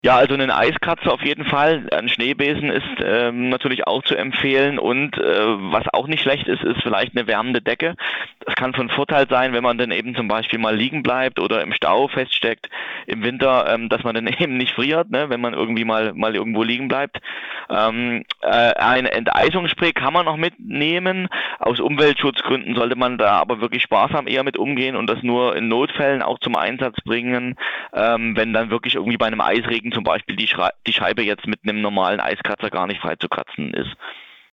Ja, also einen Eiskratzer auf jeden Fall. Ein Schneebesen ist natürlich auch zu empfehlen und was auch nicht schlecht ist, ist vielleicht eine wärmende Decke. Das kann von Vorteil sein, wenn man dann eben zum Beispiel mal liegen bleibt oder im Stau feststeckt im Winter, dass man dann eben nicht friert, ne, wenn man irgendwie mal irgendwo liegen bleibt. Ein Enteisungsspray kann man noch mitnehmen. Aus Umweltschutzgründen sollte man da aber wirklich sparsam eher mit umgehen und das nur in Notfällen auch zum Einsatz bringen, wenn dann wirklich irgendwie bei einem Eisregen zum Beispiel die Scheibe jetzt mit einem normalen Eiskratzer gar nicht frei zu kratzen ist.